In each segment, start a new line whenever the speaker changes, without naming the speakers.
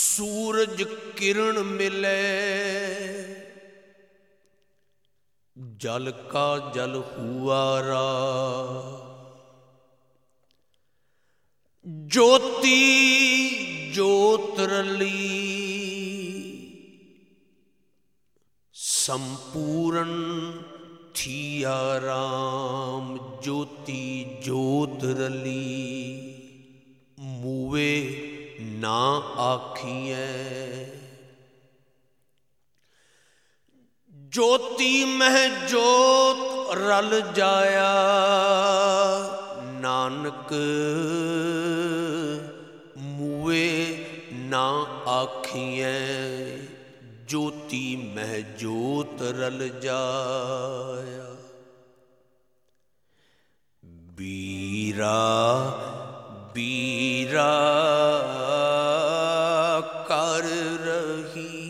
सूरज किरण मिले जल का जल हुआरा, ज्योति ज्योत रली संपूर्ण थिया राम। ज्योति ज्योत रली मूवे ना आखिए, ज्योति मह ज्योत रल जाया। नानक मूवे ना आखिए, ज्योति मह ज्योत रल जाया। बीरा बीरा कर रही,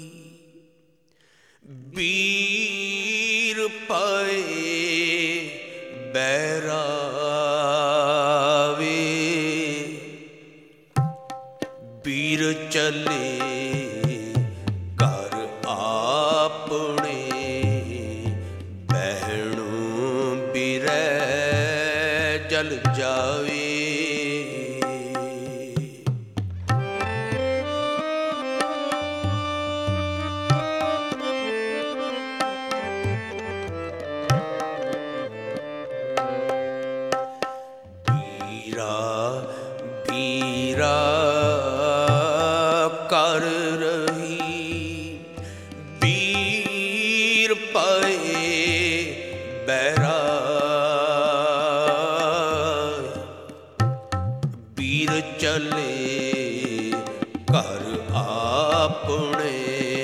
बीर पाए बैरावे। बीर चले घर आपने, बहन बिरै जल जावे। बीरा कर रही, बीर पाए बैरा। बीर चले घर आपने,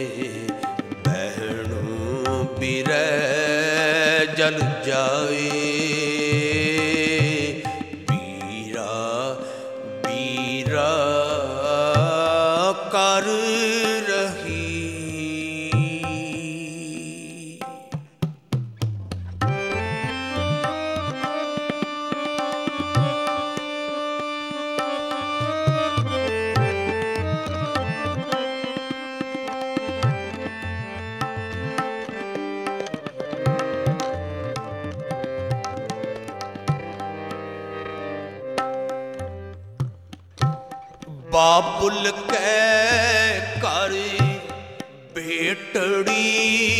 बहन बिरै जल जाए। कर रही बाबुल कै कर भेटड़ी।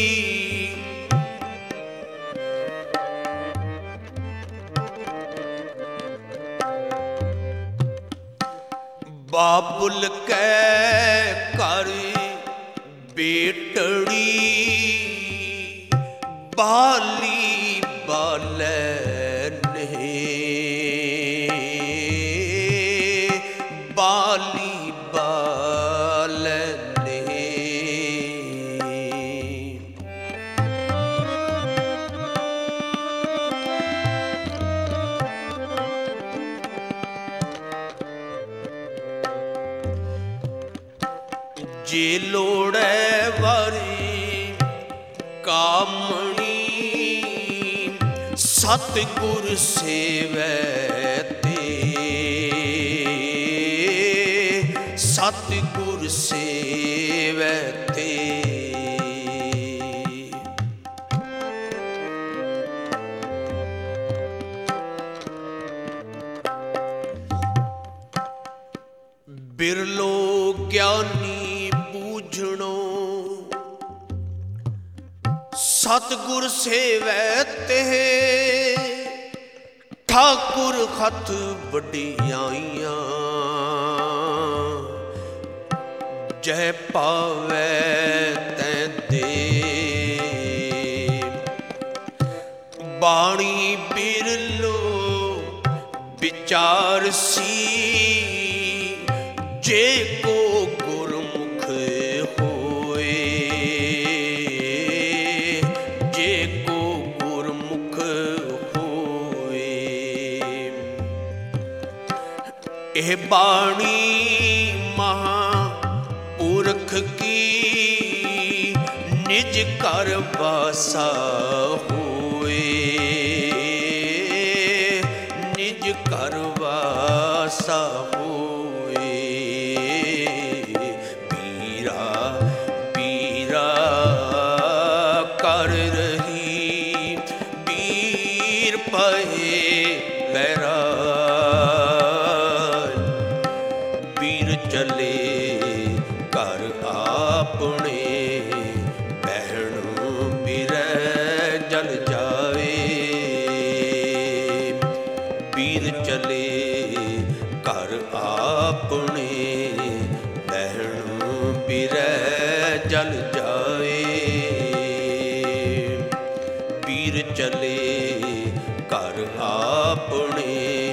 बाबुल कै कर बेटड़ी, बाली बालै बाली बालने। जे लोड़े वारी कामणी, सतगुर सेवै सतगुर सेवै ते। बिरलो ज्ञानी बूझणो, सतगुर सेवै ते। ठाकुर हथ वडियाइयां, जय पावै तै दे। बाणी बिरलो विचार सी, जे को गुरमुख होए। जे को गुरमुख होए। एह बाणी महापुरख की, निज कर वासा होए। निज कर वासा होए। ਪੀਰ ਚਲੇ ਘਰ ਆਪਣੇ, ਬਹਿਣ ਬਿਰਹਿ ਜਲ ਜਾਏ। ਪੀਰ ਚਲੇ ਘਰ ਆਪਣੇ,